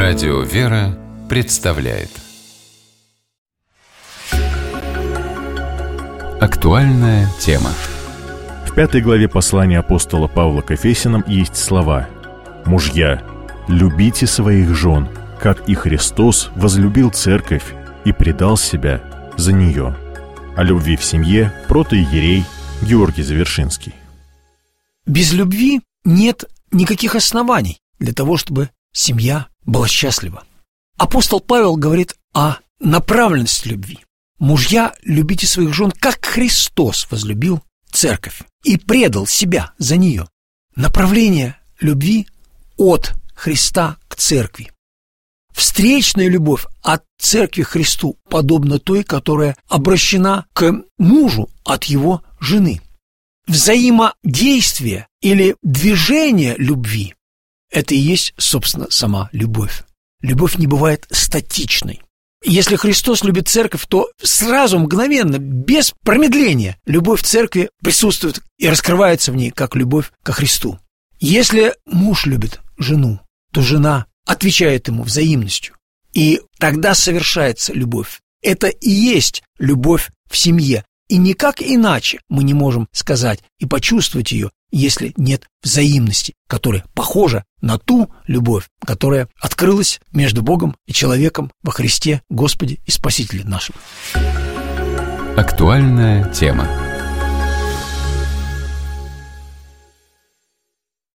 Радио «Вера» представляет актуальная тема. В 5 главе послания апостола Павла к Ефесянам есть слова: «Мужья, любите своих жен, как и Христос возлюбил церковь и предал себя за нее». О любви в семье протоиерей Георгий Завершинский. Без любви нет никаких оснований для того, чтобы семья была счастлива. Апостол Павел говорит о направленности любви. Мужья, любите своих жен, как Христос возлюбил церковь и предал себя за нее. Направление любви от Христа к церкви. Встречная любовь от церкви к Христу подобна той, которая обращена к мужу от его жены. Взаимодействие или движение любви – это и есть, собственно, сама любовь. Любовь не бывает статичной. Если Христос любит церковь, то сразу, мгновенно, без промедления, любовь к церкви присутствует и раскрывается в ней, как любовь ко Христу. Если муж любит жену, то жена отвечает ему взаимностью, и тогда совершается любовь. Это и есть любовь в семье, и никак иначе мы не можем сказать и почувствовать ее, если нет взаимности, которая похожа на ту любовь, которая открылась между Богом и человеком во Христе Господе и Спасителе нашем. Актуальная тема.